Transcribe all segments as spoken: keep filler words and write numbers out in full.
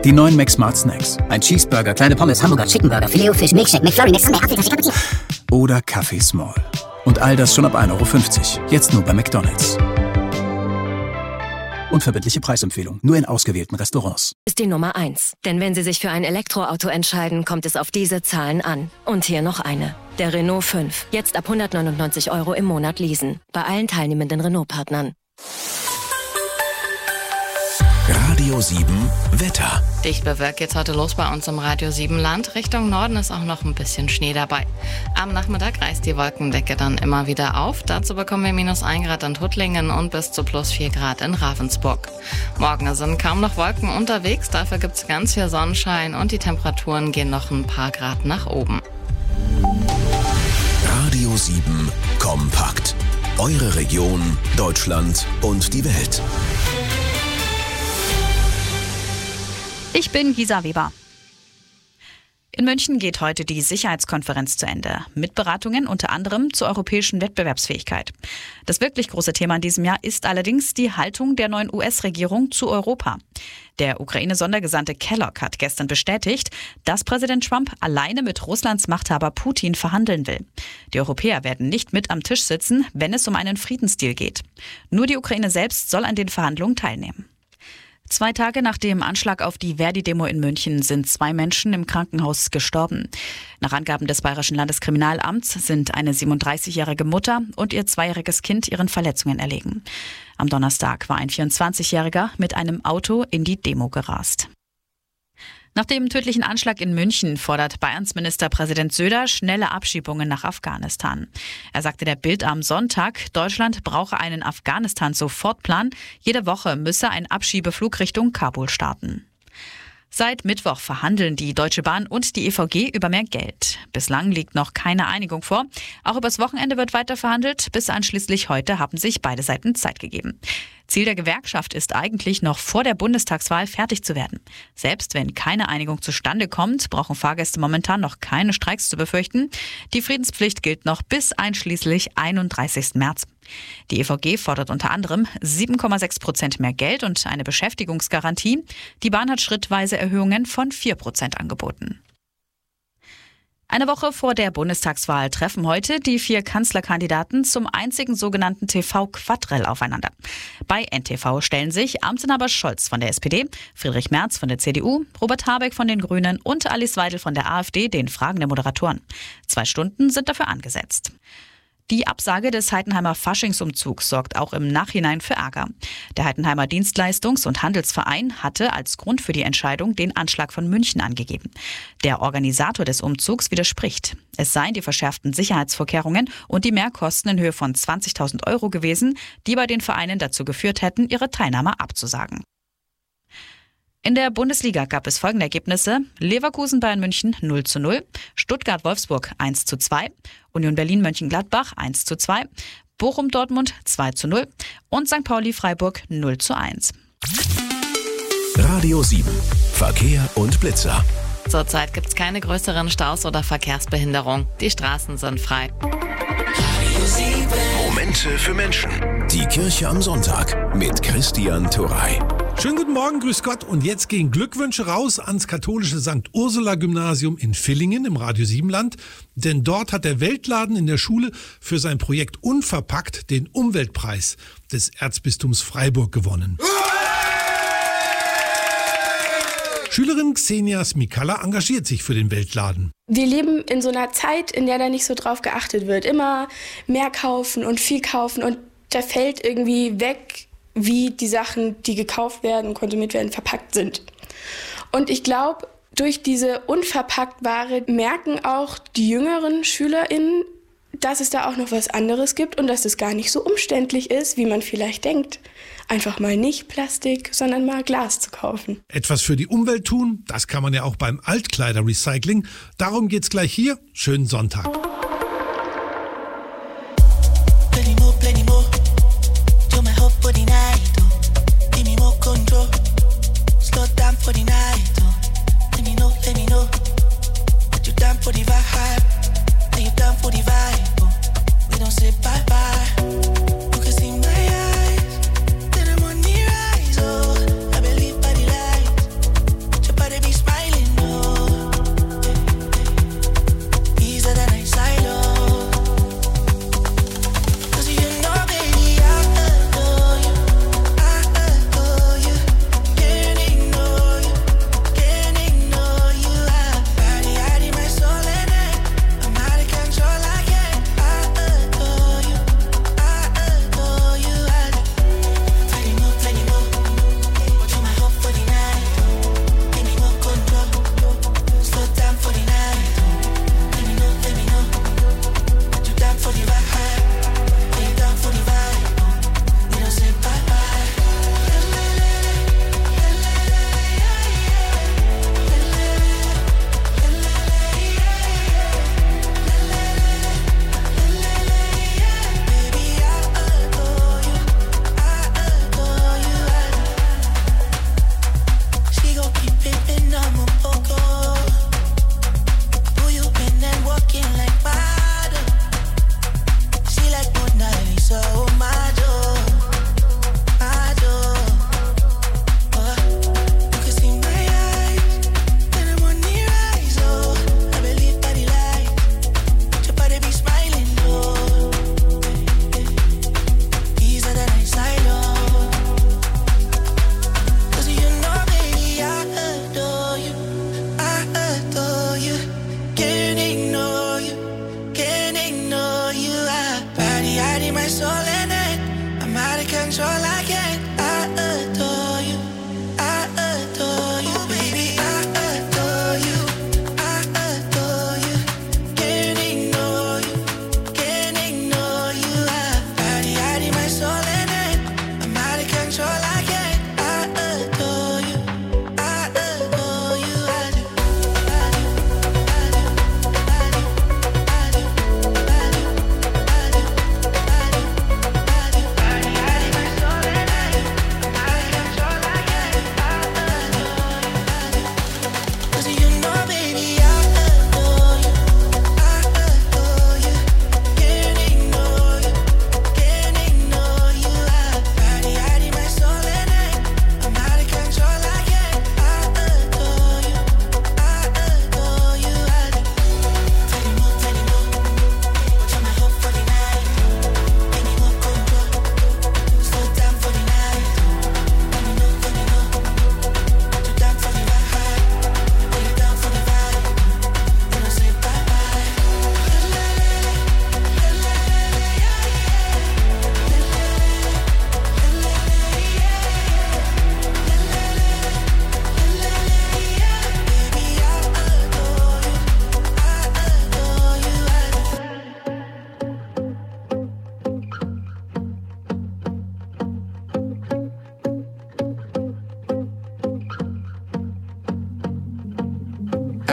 Die neuen McSmart Snacks. Ein Cheeseburger, kleine Pommes, Hamburger, Chickenburger, Filet-O-Fish, Milkshake, McFlurry, McSundae, Apfeltaschen, Cappuccino. Oder Kaffee Small. Und all das schon ab ein Euro fünfzig. Jetzt nur bei McDonald's. Unverbindliche Preisempfehlung. Nur in ausgewählten Restaurants. Ist die Nummer eins. Denn wenn Sie sich für ein Elektroauto entscheiden, kommt es auf diese Zahlen an. Und hier noch eine. Der Renault fünf. Jetzt ab hundertneunundneunzig Euro im Monat leasen. Bei allen teilnehmenden Renault-Partnern. Radio sieben Wetter. Dicht bewölkt geht's heute los bei uns im Radio sieben Land. Richtung Norden ist auch noch ein bisschen Schnee dabei. Am Nachmittag reißt die Wolkendecke dann immer wieder auf. Dazu bekommen wir minus ein Grad in Tuttlingen und bis zu plus vier Grad in Ravensburg. Morgen sind kaum noch Wolken unterwegs, dafür gibt's ganz viel Sonnenschein und die Temperaturen gehen noch ein paar Grad nach oben. Radio sieben Kompakt. Eure Region, Deutschland und die Welt. Ich bin Gisa Weber. In München geht heute die Sicherheitskonferenz zu Ende, mit Beratungen unter anderem zur europäischen Wettbewerbsfähigkeit. Das wirklich große Thema in diesem Jahr ist allerdings die Haltung der neuen U S-Regierung zu Europa. Der Ukraine-Sondergesandte Kellogg hat gestern bestätigt, dass Präsident Trump alleine mit Russlands Machthaber Putin verhandeln will. Die Europäer werden nicht mit am Tisch sitzen, wenn es um einen Friedensdeal geht. Nur die Ukraine selbst soll an den Verhandlungen teilnehmen. Zwei Tage nach dem Anschlag auf die Verdi-Demo in München sind zwei Menschen im Krankenhaus gestorben. Nach Angaben des Bayerischen Landeskriminalamts sind eine siebenunddreißigjährige Mutter und ihr zweijähriges Kind ihren Verletzungen erlegen. Am Donnerstag war ein vierundzwanzigjähriger mit einem Auto in die Demo gerast. Nach dem tödlichen Anschlag in München fordert Bayerns Ministerpräsident Söder schnelle Abschiebungen nach Afghanistan. Er sagte der Bild am Sonntag, Deutschland brauche einen Afghanistan-Sofortplan. Jede Woche müsse ein Abschiebeflug Richtung Kabul starten. Seit Mittwoch verhandeln die Deutsche Bahn und die E V G über mehr Geld. Bislang liegt noch keine Einigung vor. Auch übers Wochenende wird weiter verhandelt. Bis einschließlich heute haben sich beide Seiten Zeit gegeben. Ziel der Gewerkschaft ist eigentlich noch vor der Bundestagswahl fertig zu werden. Selbst wenn keine Einigung zustande kommt, brauchen Fahrgäste momentan noch keine Streiks zu befürchten. Die Friedenspflicht gilt noch bis einschließlich einunddreißigsten März. Die E V G fordert unter anderem sieben Komma sechs Prozent mehr Geld und eine Beschäftigungsgarantie. Die Bahn hat schrittweise Erhöhungen von vier Prozent angeboten. Eine Woche vor der Bundestagswahl treffen heute die vier Kanzlerkandidaten zum einzigen sogenannten T V-Quadrell aufeinander. Bei N T V stellen sich Amtsinhaber Scholz von der S P D, Friedrich Merz von der C D U, Robert Habeck von den Grünen und Alice Weidel von der AfD den Fragen der Moderatoren. Zwei Stunden sind dafür angesetzt. Die Absage des Heidenheimer Faschingsumzugs sorgt auch im Nachhinein für Ärger. Der Heidenheimer Dienstleistungs- und Handelsverein hatte als Grund für die Entscheidung den Anschlag von München angegeben. Der Organisator des Umzugs widerspricht. Es seien die verschärften Sicherheitsvorkehrungen und die Mehrkosten in Höhe von zwanzigtausend Euro gewesen, die bei den Vereinen dazu geführt hätten, ihre Teilnahme abzusagen. In der Bundesliga gab es folgende Ergebnisse: Leverkusen Bayern München null zu null, Stuttgart Wolfsburg eins zu zwei, Union Berlin Mönchengladbach eins zu zwei, Bochum Dortmund zwei zu null und Sankt Pauli Freiburg null zu eins. Radio sieben. Verkehr und Blitzer. Zurzeit gibt es keine größeren Staus oder Verkehrsbehinderung. Die Straßen sind frei. Momente für Menschen. Die Kirche am Sonntag mit Christian Turey. Schönen guten Morgen, grüß Gott. Und jetzt gehen Glückwünsche raus ans katholische Sankt Ursula Gymnasium in Villingen im Radio sieben Land. Denn dort hat der Weltladen in der Schule für sein Projekt Unverpackt den Umweltpreis des Erzbistums Freiburg gewonnen. Schülerin Xenia Smikalla engagiert sich für den Weltladen. Wir leben in so einer Zeit, in der da nicht so drauf geachtet wird. Immer mehr kaufen und viel kaufen und da fällt irgendwie weg, wie die Sachen, die gekauft werden, konsumiert werden, verpackt sind. Und ich glaube, durch diese Unverpacktware merken auch die jüngeren SchülerInnen, dass es da auch noch was anderes gibt und dass es gar nicht so umständlich ist, wie man vielleicht denkt. Einfach mal nicht Plastik, sondern mal Glas zu kaufen. Etwas für die Umwelt tun, das kann man ja auch beim Altkleiderrecycling. Darum geht's gleich hier. Schönen Sonntag. Your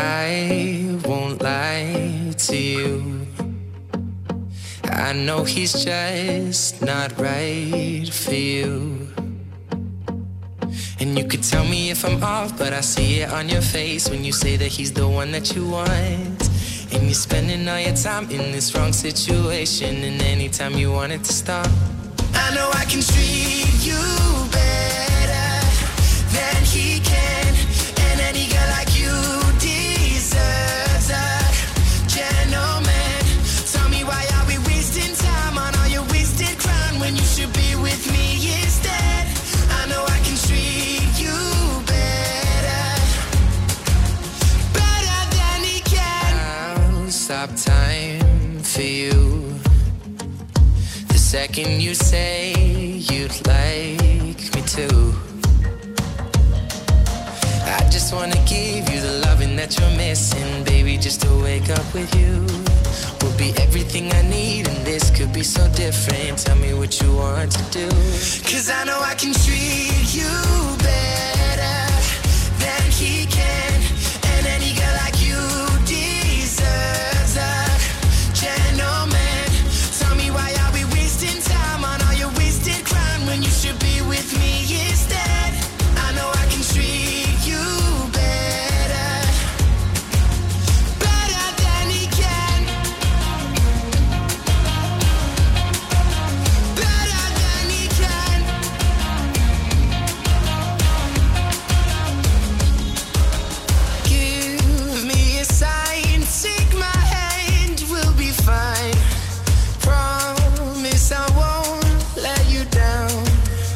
I won't lie to you. I know he's just not right for you. And you could tell me if I'm off, but I see it on your face when you say that he's the one that you want. And you're spending all your time in this wrong situation, and anytime you want it to stop, I know I can treat you better than he can. And any girl like you deserves a gentleman. Tell me, why are we wasting time on all your wasted crown when you should be with me instead? I know I can treat you better, better than he can. I'll stop time for you the second you say you'd like me to. I just wanna give you the loving that you're missing, baby, just to wake up with you will be everything I need, and this could be so different. Tell me what you want to do, 'cause I know I can treat you better than he can. And any girl like you deserves a gentleman. Tell me, why are we wasting time on all your wasted crown when you should be with me instead? I know I can treat you better, better than he can, better than he can. Give me a sign, take my hand, we'll be fine. Promise I won't let you down.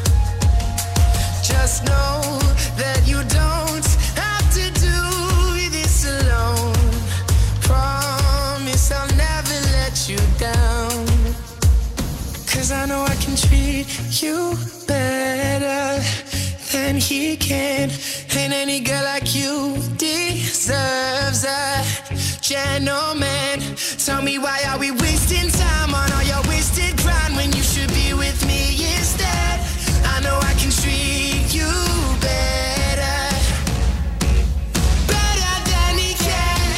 Just know that you don't have to do this alone. Promise I'll never let you down. 'Cause I know I can treat you better than he can. And any girl like you deserves a gentleman. Tell me, why are we wasting time on all your wasted grind when you should be with me instead? I know I can treat you better, better than he can.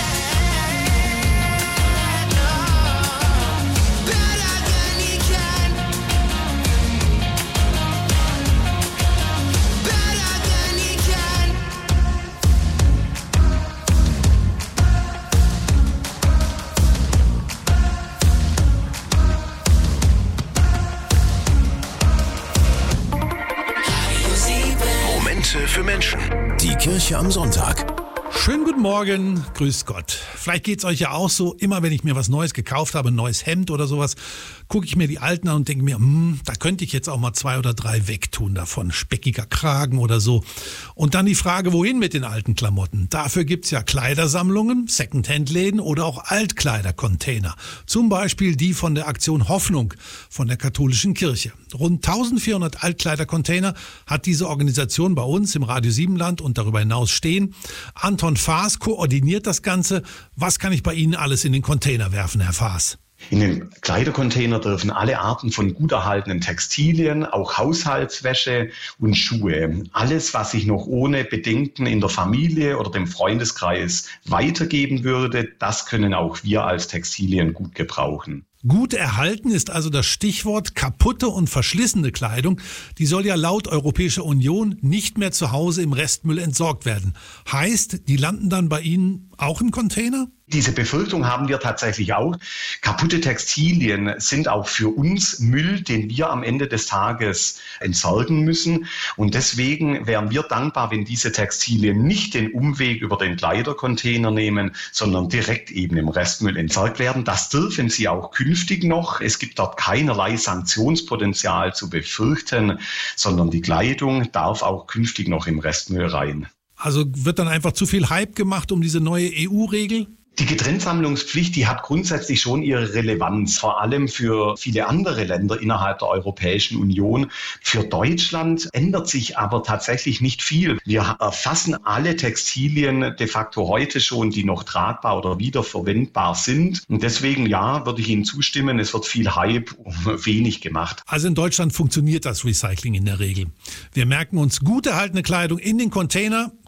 Oh, better than he can, better than he can. Momente für Menschen. Die Kirche am Sonntag. Schönen guten Morgen, grüß Gott. Vielleicht geht's euch ja auch so, immer wenn ich mir was Neues gekauft habe, ein neues Hemd oder sowas, gucke ich mir die alten an und denke mir, hm, da könnte ich jetzt auch mal zwei oder drei wegtun davon, speckiger Kragen oder so. Und dann die Frage, wohin mit den alten Klamotten? Dafür gibt's ja Kleidersammlungen, Secondhand-Läden oder auch Altkleidercontainer. Zum Beispiel die von der Aktion Hoffnung von der katholischen Kirche. Rund eintausendvierhundert Altkleidercontainer hat diese Organisation bei uns im Radio Siebenland und darüber hinaus stehen. Anton Faas koordiniert das Ganze. Was kann ich bei Ihnen alles in den Container werfen, Herr Faas? In den Kleidercontainer dürfen alle Arten von gut erhaltenen Textilien, auch Haushaltswäsche und Schuhe. Alles, was ich noch ohne Bedenken in der Familie oder dem Freundeskreis weitergeben würde, das können auch wir als Textilien gut gebrauchen. Gut erhalten ist also das Stichwort. Kaputte und verschlissene Kleidung, die soll ja laut Europäischer Union nicht mehr zu Hause im Restmüll entsorgt werden. Heißt, die landen dann bei Ihnen auch im Container? Diese Befürchtung haben wir tatsächlich auch. Kaputte Textilien sind auch für uns Müll, den wir am Ende des Tages entsorgen müssen. Und deswegen wären wir dankbar, wenn diese Textilien nicht den Umweg über den Kleidercontainer nehmen, sondern direkt eben im Restmüll entsorgt werden. Das dürfen sie auch künftig noch. Es gibt dort keinerlei Sanktionspotenzial zu befürchten, sondern die Kleidung darf auch künftig noch im Restmüll rein. Also wird dann einfach zu viel Hype gemacht um diese neue E U-Regel? Die Getrenntsammlungspflicht, die hat grundsätzlich schon ihre Relevanz, vor allem für viele andere Länder innerhalb der Europäischen Union. Für Deutschland ändert sich aber tatsächlich nicht viel. Wir erfassen alle Textilien de facto heute schon, die noch tragbar oder wiederverwendbar sind. Und deswegen, ja, würde ich Ihnen zustimmen, es wird viel Hype um wenig gemacht. Also in Deutschland funktioniert das Recycling in der Regel. Wir merken uns gut erhaltene Kleidung in den Container,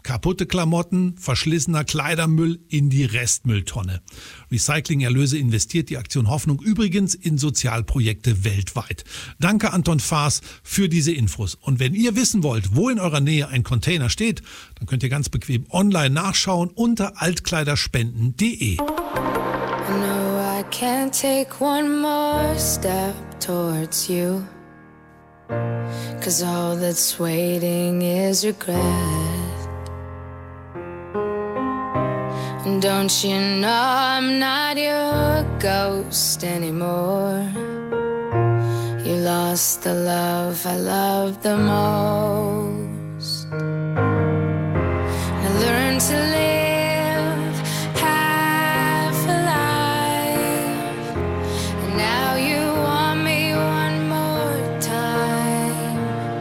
Kaputte Klamotten, verschlissener Kleidermüll in die Restmülltonne. Recyclingerlöse investiert die Aktion Hoffnung übrigens in Sozialprojekte weltweit. Danke Anton Faas für diese Infos. Und wenn ihr wissen wollt, wo in eurer Nähe ein Container steht, dann könnt ihr ganz bequem online nachschauen unter altkleiderspenden punkt de. No, I can't take one more step towards you, 'cause all that's waiting is regret. Don't you know I'm not your ghost anymore? You lost the love I loved the most. I learned to live half alive, and now you want me one more time.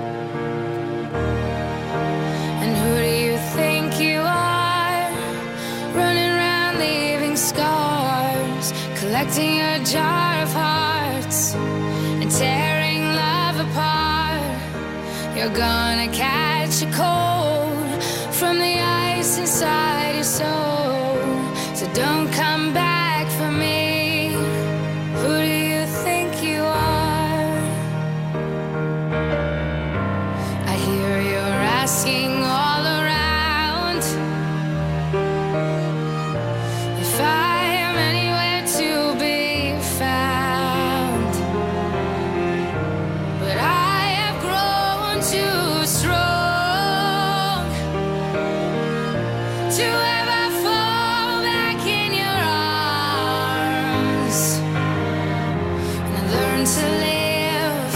And who do you think you are? Running around leaving scars, collecting your jar of hearts and tearing love apart. You're gonna catch a cold from the ice inside your soul. So don't come back for me. Who do you think you are? I hear you're asking all around if I am anywhere to be found. But I have grown too strong to ever fall back in your arms. And I learned to live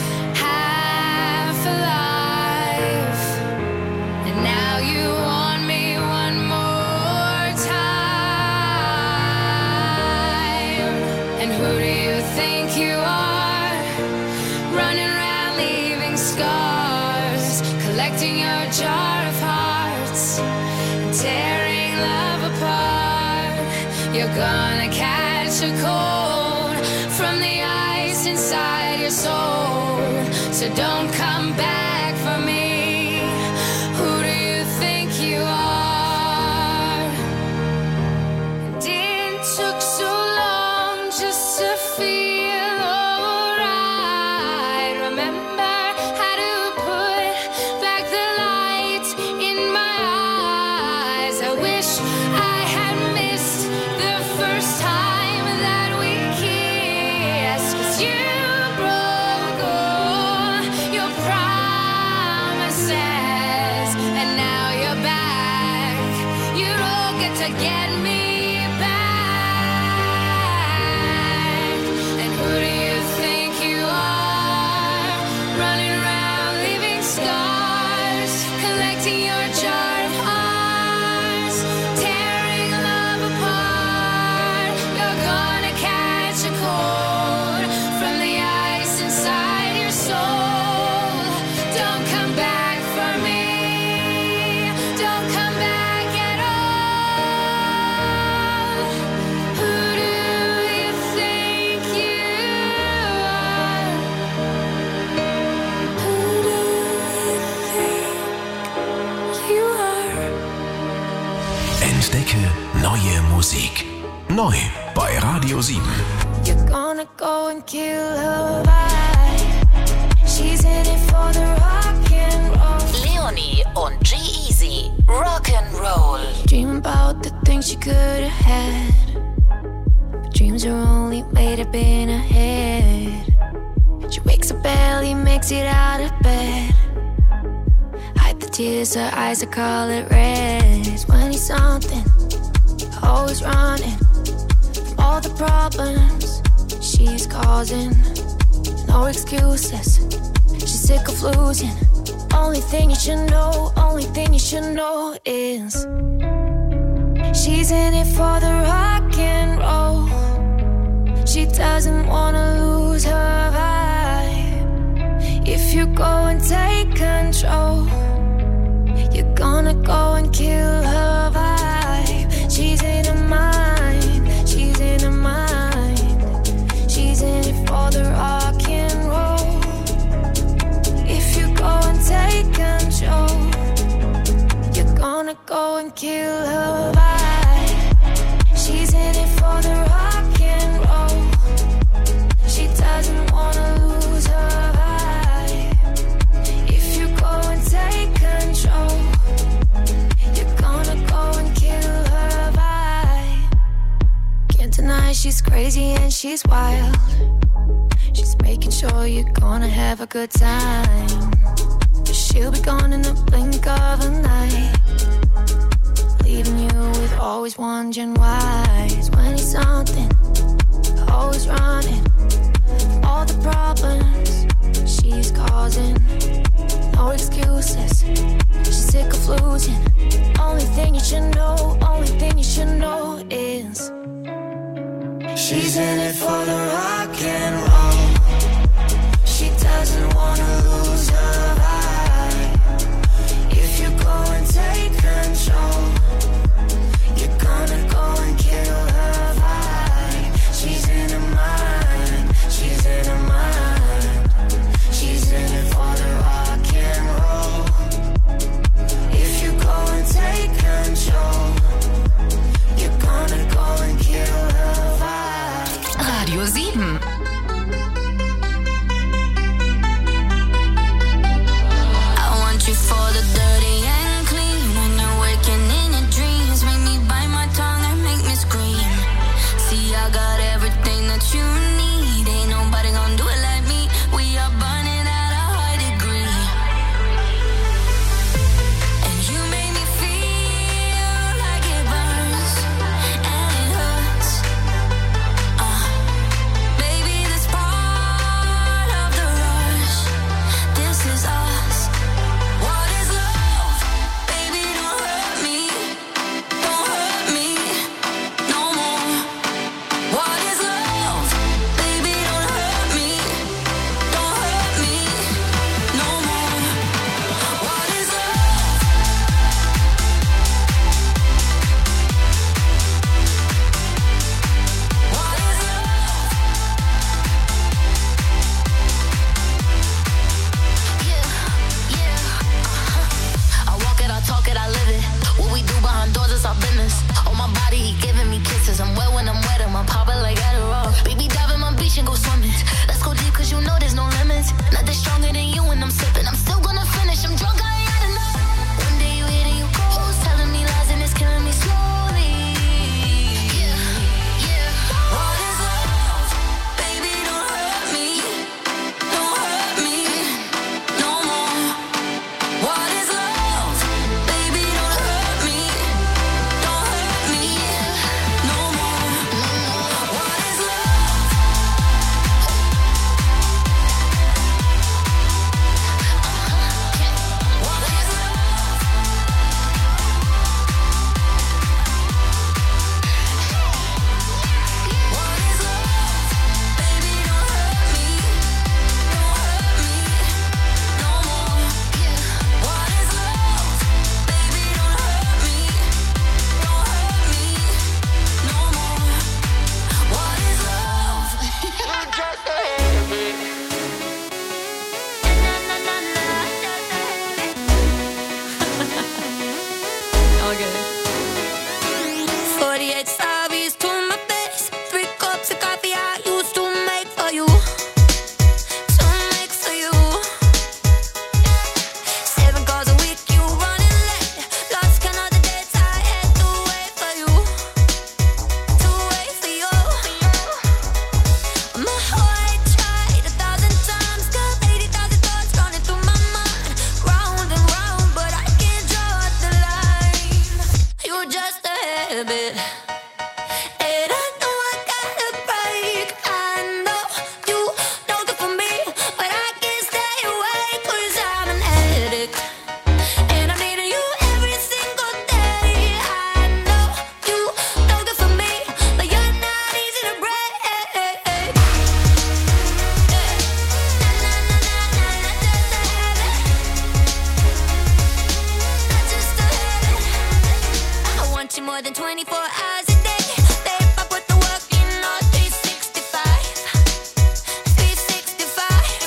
half alive, and now you want me one more time. And who do you think you are? Running around leaving scars, collecting your jar of hearts and tearing love apart. You're gonna catch a cold from the ice inside your soul. So don't come back for me. Who do you think you are? And it took so long just to feel alright. Remember how to put back the light in my eyes. I wish I had missed the first time that we kissed, 'cause you broke all your promises, and now you're back. You don't get to get me back. And who do you think you are? Running around leaving scars, collecting your jar of hearts, tearing love apart. You're gonna catch a cold from the ice inside your soul. Don't come back for me. Don't come back at all. Who do you think you are? Who do you think you are? Entdecke neue Musik. Neu bei Radio sieben. You're gonna go and kill her vibe. She's in it for the rock and roll. Leonie und G-Eazy. Rock'n'Roll. Dream about the things you could have had, but dreams are only made up in her head. She wakes up barely, makes it out of bed. Hide the tears, her eyes are colored red. twenty something, always running from all the problems she's causing. No excuses, she's sick of losing. Only thing you should know, only thing you should know is she's in it for the rock and roll. She doesn't wanna lose her vibe. If you go and take control, you're gonna go and kill her vibe. She's in her mind, she's in her mind. She's in it for the rock and roll. If you go and take control, you're gonna and kill her vibe. She's in it for the rock and roll. She doesn't wanna lose her vibe. If you go and take control, you're gonna go and kill her vibe. Can't deny she's crazy and she's wild. She's making sure you're gonna have a good time. But she'll be gone in the blink of an eye, leaving you with always wondering why. It's twenty something, always running all the problems she's causing. No excuses, she's sick of losing. Only thing you should know, only thing you should know is she's in it for the rock and roll. She doesn't wanna lose her vibe. If you go and take control, you're gonna go and kill her vibe. She's in her mind, she's in her mind. She's in it for the rock and roll. If you go and take control, you're gonna go and kill her vibe. Radio sieben. You for the dirty and clean. When you're waking in your dreams, make me bite my tongue and make me scream. See, I got everything that you need. Ain't nobody gonna do it like me. We are burning at a high degree. And you make me feel like it burns and it hurts. Uh, baby, this part of the rush. This is us. What is love? Baby, don't hurt me. Don't hurt me no more. What is love? Baby, don't hurt me. Don't hurt me no more. What is love? What is love? Yeah, yeah. I walk it, I talk it, I live it. What we do behind doors is our business. On my body, he giving me kisses. I'm wet when I'm wet, I'm popping like Adderall. Baby, dive in my beach and go swimming. Let's go deep, cause you know there's no limits. Nothing stronger than you when I'm sipping. I'm still gonna finish, I'm drunk, I ain't had enough. One day you hit and you close, telling me lies and it's killing me slowly. Yeah, yeah. What is love? Baby, don't hurt me. Don't hurt me no more. What is love? Baby, don't hurt me. Don't hurt me no more. What is love? What is love? What is love? Baby, don't hurt me. Don't hurt me no more. What is love? Baby, don't hurt me. Don't hurt me no more. What is love? You're just a habit. forty-eight strawberries to my face. Three cups of coffee I used to make for you. To make for you. Seven calls a week, you running late. Lost count of the dates I had to wait for you. To wait for you. My heart tried a thousand times. Got eighty thousand thoughts running through my mind. Round and round, but I can't draw the line. You're just a habit. And I know I gotta break. I know you know good for me, but I can't stay away 'cause I'm an addict. And I'm needing you every single day. I know you know good for me, but you're not easy to break. I want you more than twenty-four hours a day. Babe, I put the work in all three sixty-five. three sixty-five.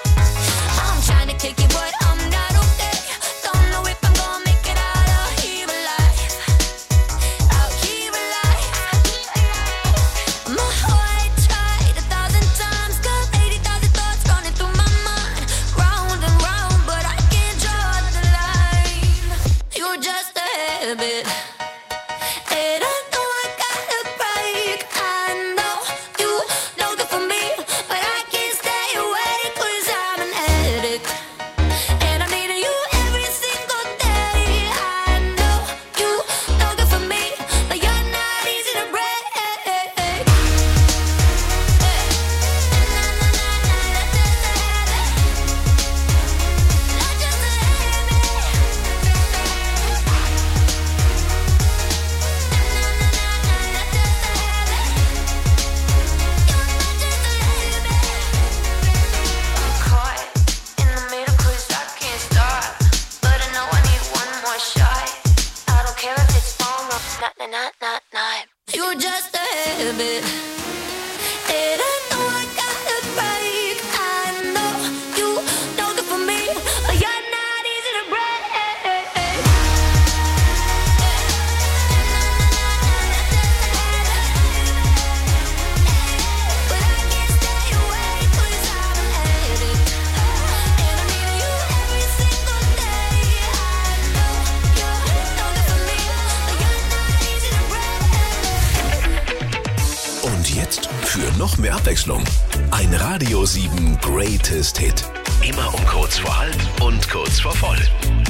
I'm trying to kick it, but I'm not okay. Don't know if I'm gonna make it out of here habit. And I know I gotta break. I know you know good for me, but I can't stay away 'cause I'm an addict. And I'm needing you every single day. I know you know good for me, but you're not easy to break. Not, not, not. You're just a habit. And I know I gotta break. I know you know good for me, but you're not easy to break. But I can't stay away 'cause I'm an addict. And I'm needing you every single day. I know you know good for me, but you're not easy to break. Und jetzt für noch mehr Abwechslung. Ein Radio sieben Greatest Hit. Immer um kurz vor halb und kurz vor voll.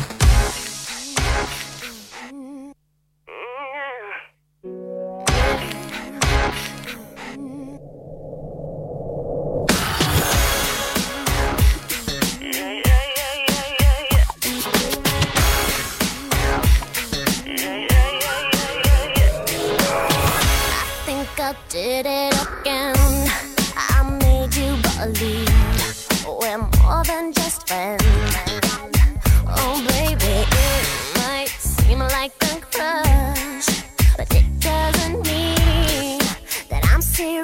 Think I did it again. I made you believe we're more than just friends. Oh baby, it might seem like a crush, but it doesn't mean that I'm serious.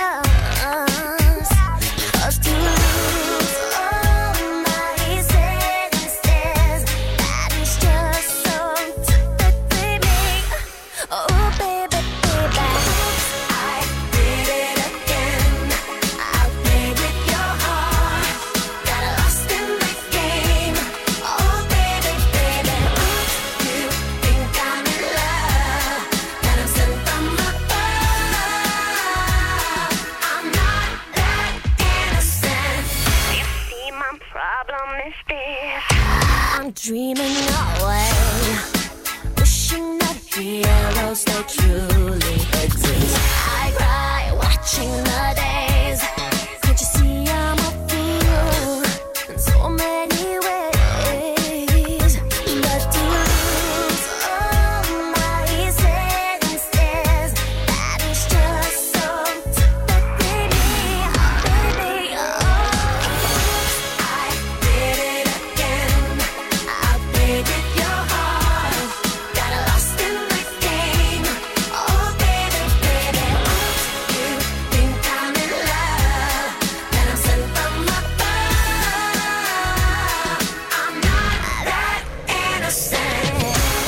'Cause to lose all my senses, that is just so typically me. Oh baby, baby, I did it again. I played with your heart, got lost in the game. Oh baby, baby, you think I'm in love, that I'm sent from above. I'm not that innocent. You see, my problem is this: I'm dreaming away, wishing that heroes they truly exist. I cry watching the days. Can't you see I'm a fool in so many ways? But to lose all my senses, that is just so typically me, baby. Oh, I did it again. I played with your heart, got lost in the game. Oh baby, baby, you think I'm in love, that I'm sent from above. I'm not that innocent.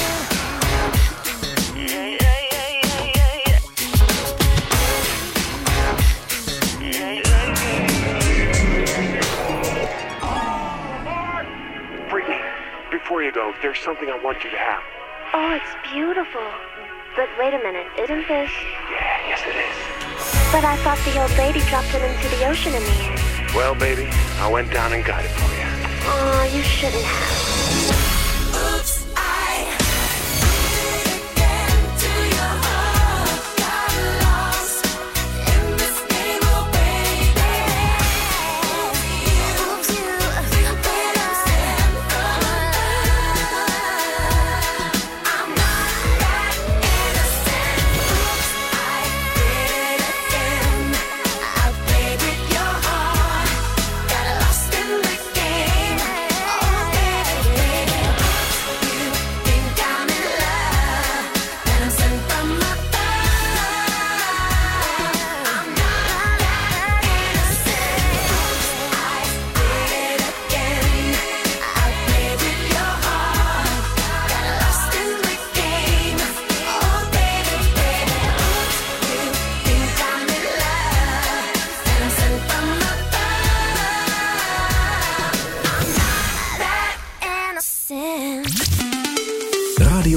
Brittany, before you go, there's something I want you to have. Oh, it's beautiful. But wait a minute, isn't this? Yeah, yes it is. But I thought the old lady dropped it into the ocean in the end. Well, baby, I went down and got it for you. Oh, you shouldn't have. Oops, I did it again to your heart. Got lost in this game, oh baby. Oops, you think that I'm sent from above. I'm not that innocent. Oops, I did it again. I played with your heart, got lost in the game. Oh baby, baby.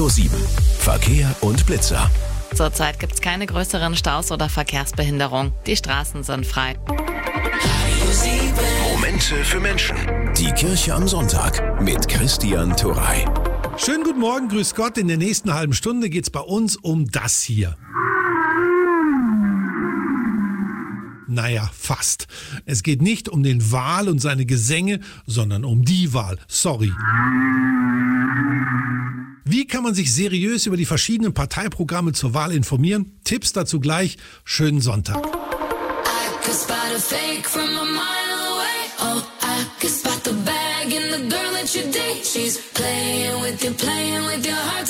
Radio sieben. Verkehr und Blitzer. Zurzeit gibt es keine größeren Staus oder Verkehrsbehinderung. Die Straßen sind frei. Momente für Menschen. Die Kirche am Sonntag mit Christian Turey. Schönen guten Morgen, grüß Gott. In der nächsten halben Stunde geht's bei uns um das hier. Naja, fast. Es geht nicht um den Wal und seine Gesänge, sondern um die Wahl. Sorry. Wie kann man sich seriös über die verschiedenen Parteiprogramme zur Wahl informieren? Tipps dazu gleich. Schönen Sonntag. She's playing with you, playing with your heart.